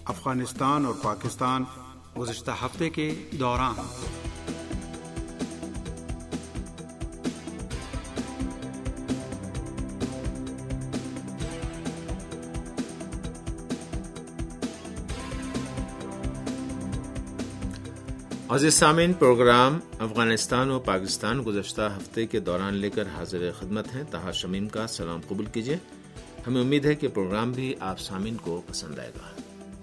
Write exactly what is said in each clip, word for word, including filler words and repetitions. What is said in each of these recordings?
افغانستان اور پاکستان گزشتہ ہفتے کے دوران۔ عزیز سامعین، پروگرام افغانستان و پاکستان گزشتہ ہفتے کے دوران لے کر حاضر خدمت ہیں۔ طاہر شمیم کا سلام قبول کیجیے۔ ہمیں امید ہے کہ پروگرام بھی آپ سامعین کو پسند آئے گا۔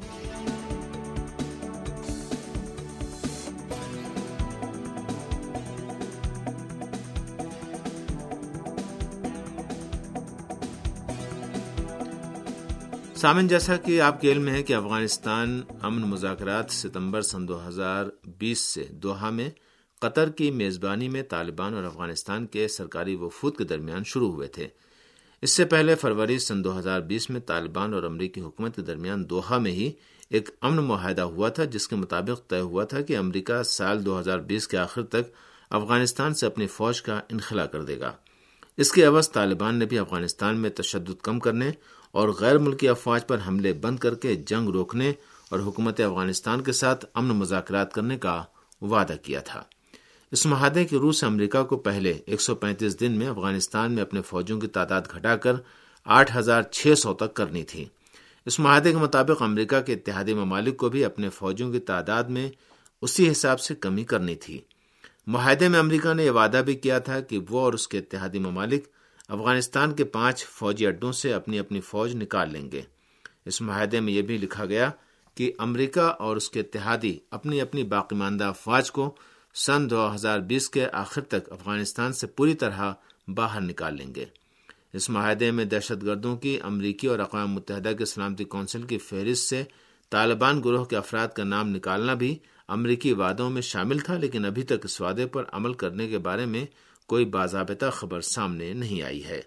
سامعین، جیسا کہ آپ کے علم میں ہے کہ افغانستان امن مذاکرات ستمبر سن دو ہزار بیس سے دوحہ میں قطر کی میزبانی میں طالبان اور افغانستان کے سرکاری وفود کے درمیان شروع ہوئے تھے۔ اس سے پہلے فروری سن دو ہزار بیس میں طالبان اور امریکی حکومت کے درمیان دوحہ میں ہی ایک امن معاہدہ ہوا تھا، جس کے مطابق طے ہوا تھا کہ امریکہ سال دو ہزار بیس کے آخر تک افغانستان سے اپنی فوج کا انخلا کر دے گا۔ اس کے عوض طالبان نے بھی افغانستان میں تشدد کم کرنے اور غیر ملکی افواج پر حملے بند کر کے جنگ روکنے اور حکومت افغانستان کے ساتھ امن مذاکرات کرنے کا وعدہ کیا تھا۔ اس معاہدے کی روح سے امریکہ کو پہلے ایک سو پینتیس دن میں افغانستان میں اپنے فوجوں کی تعداد گھٹا کر آٹھ ہزار چھ سو تک کرنی تھی۔ اس معاہدے کے مطابق امریکہ کے اتحادی ممالک کو بھی اپنے فوجوں کی تعداد میں اسی حساب سے کمی کرنی تھی۔ معاہدے میں امریکہ نے یہ وعدہ بھی کیا تھا کہ وہ اور اس کے اتحادی ممالک افغانستان کے پانچ فوجی اڈوں سے اپنی اپنی فوج نکال لیں گے۔ اس معاہدے میں یہ بھی لکھا گیا کہ امریکہ اور اس کے اتحادی اپنی اپنی باقی ماندہ افواج کو سن دو ہزار بیس کے آخر تک افغانستان سے پوری طرح باہر نکال لیں گے۔ اس معاہدے میں دہشت گردوں کی امریکی اور اقوام متحدہ کے سلامتی کونسل کی فہرست سے طالبان گروہ کے افراد کا نام نکالنا بھی امریکی وعدوں میں شامل تھا، لیکن ابھی تک اس وعدے پر عمل کرنے کے بارے میں کوئی باضابطہ خبر سامنے نہیں آئی ہے۔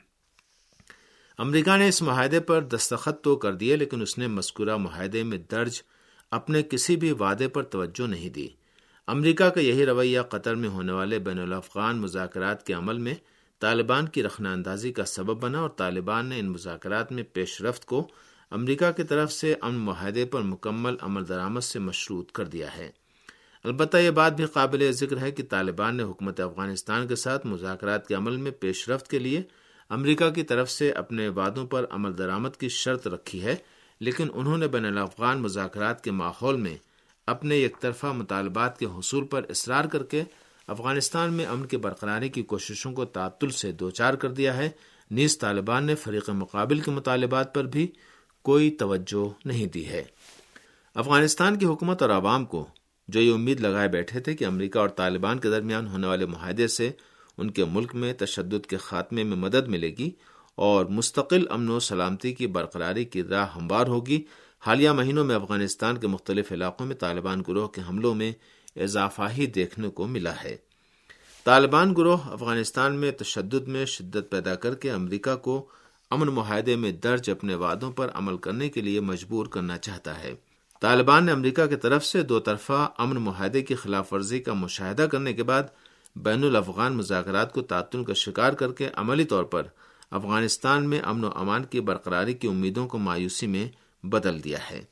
امریکہ نے اس معاہدے پر دستخط تو کر دیے، لیکن اس نے مذکورہ معاہدے میں درج اپنے کسی بھی وعدے پر توجہ نہیں دی۔ امریکہ کا یہی رویہ قطر میں ہونے والے بین الافغان مذاکرات کے عمل میں طالبان کی رخنہ اندازی کا سبب بنا، اور طالبان نے ان مذاکرات میں پیش رفت کو امریکہ کی طرف سے امن معاہدے پر مکمل عمل درآمد سے مشروط کر دیا ہے۔ البتہ یہ بات بھی قابل ذکر ہے کہ طالبان نے حکومت افغانستان کے ساتھ مذاکرات کے عمل میں پیش رفت کے لیے امریکہ کی طرف سے اپنے وعدوں پر عمل درآمد کی شرط رکھی ہے، لیکن انہوں نے بین الافغان مذاکرات کے ماحول میں اپنے یک طرفہ مطالبات کے حصول پر اصرار کر کے افغانستان میں امن کی برقراری کی کوششوں کو تعطل سے دوچار کر دیا ہے۔ نیز طالبان نے فریق مقابل کے مطالبات پر بھی کوئی توجہ نہیں دی ہے۔ افغانستان کی حکومت اور عوام کو جو یہ امید لگائے بیٹھے تھے کہ امریکہ اور طالبان کے درمیان ہونے والے معاہدے سے ان کے ملک میں تشدد کے خاتمے میں مدد ملے گی اور مستقل امن و سلامتی کی برقراری کی راہ ہموار ہوگی، حالیہ مہینوں میں افغانستان کے مختلف علاقوں میں طالبان گروہ کے حملوں میں اضافہ ہی دیکھنے کو ملا ہے۔ طالبان گروہ افغانستان میں تشدد میں شدت پیدا کر کے امریکہ کو امن معاہدے میں درج اپنے وعدوں پر عمل کرنے کے لیے مجبور کرنا چاہتا ہے۔ طالبان نے امریکہ کی طرف سے دو طرفہ امن معاہدے کی خلاف ورزی کا مشاہدہ کرنے کے بعد بین الافغان مذاکرات کو تعطل کا شکار کر کے عملی طور پر افغانستان میں امن و امان کی برقراری کی امیدوں کو مایوسی میں بدل دیا ہے۔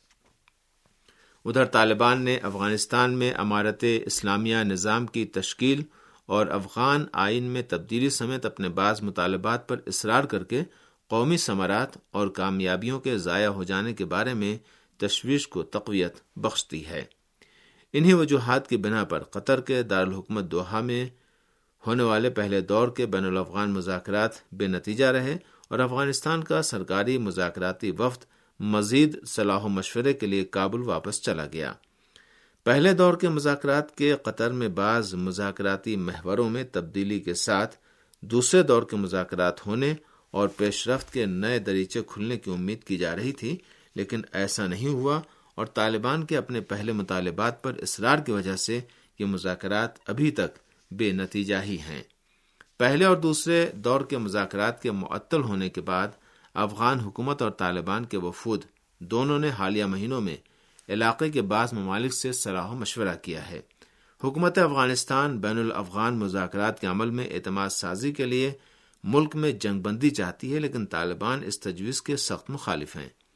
ادھر طالبان نے افغانستان میں امارت اسلامیہ نظام کی تشکیل اور افغان آئین میں تبدیلی سمیت اپنے بعض مطالبات پر اصرار کر کے قومی ثمرات اور کامیابیوں کے ضائع ہو جانے کے بارے میں تشویش کو تقویت بخش دی ہے۔ انہی وجوہات کی بنا پر قطر کے دارالحکومت دوحہ میں ہونے والے پہلے دور کے بین الافغان مذاکرات بے نتیجہ رہے اور افغانستان کا سرکاری مذاکراتی وفد مزید صلاح و مشورے کے لیے کابل واپس چلا گیا۔ پہلے دور کے مذاکرات کے قطر میں بعض مذاکراتی محوروں میں تبدیلی کے ساتھ دوسرے دور کے مذاکرات ہونے اور پیش رفت کے نئے دریچے کھلنے کی امید کی جا رہی تھی، لیکن ایسا نہیں ہوا اور طالبان کے اپنے پہلے مطالبات پر اصرار کی وجہ سے یہ مذاکرات ابھی تک بے نتیجہ ہی ہیں۔ پہلے اور دوسرے دور کے مذاکرات کے معطل ہونے کے بعد افغان حکومت اور طالبان کے وفود دونوں نے حالیہ مہینوں میں علاقے کے بعض ممالک سے صلاح و مشورہ کیا ہے۔ حکومت افغانستان بین الافغان مذاکرات کے عمل میں اعتماد سازی کے لیے ملک میں جنگ بندی چاہتی ہے، لیکن طالبان اس تجویز کے سخت مخالف ہیں۔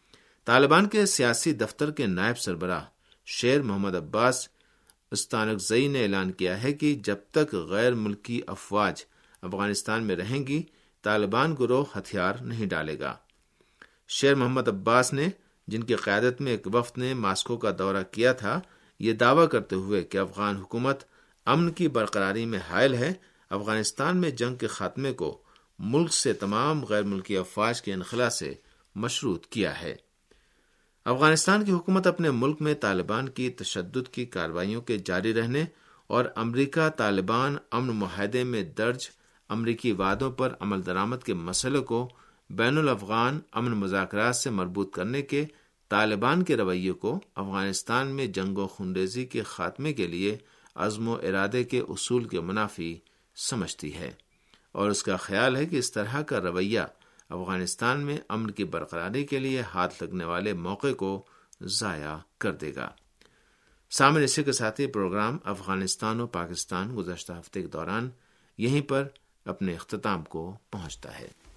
طالبان کے سیاسی دفتر کے نائب سربراہ شیر محمد عباس استانکزئی نے اعلان کیا ہے کہ جب تک غیر ملکی افواج افغانستان میں رہیں گی طالبان گروہ ہتھیار نہیں ڈالے گا۔ شیر محمد عباس نے، جن کی قیادت میں ایک وفد نے ماسکو کا دورہ کیا تھا، یہ دعویٰ کرتے ہوئے کہ افغان حکومت امن کی برقراری میں حائل ہے، افغانستان میں جنگ کے خاتمے کو ملک سے تمام غیر ملکی افواج کے انخلاء سے مشروط کیا ہے۔ افغانستان کی حکومت اپنے ملک میں طالبان کی تشدد کی کارروائیوں کے جاری رہنے اور امریکہ طالبان امن معاہدے میں درج امریکی وعدوں پر عمل درآمد کے مسئلے کو بین الافغان امن مذاکرات سے مربوط کرنے کے طالبان کے رویے کو افغانستان میں جنگ و خونریزی کے خاتمے کے لیے عزم و ارادے کے اصول کے منافی سمجھتی ہے، اور اس کا خیال ہے کہ اس طرح کا رویہ افغانستان میں امن کی برقراری کے لیے ہاتھ لگنے والے موقع کو ضائع کر دے گا۔ سامنے اسی کے ساتھ ہی پروگرام افغانستان و پاکستان گزشتہ ہفتے کے دوران یہیں پر اپنے اختتام کو پہنچتا ہے۔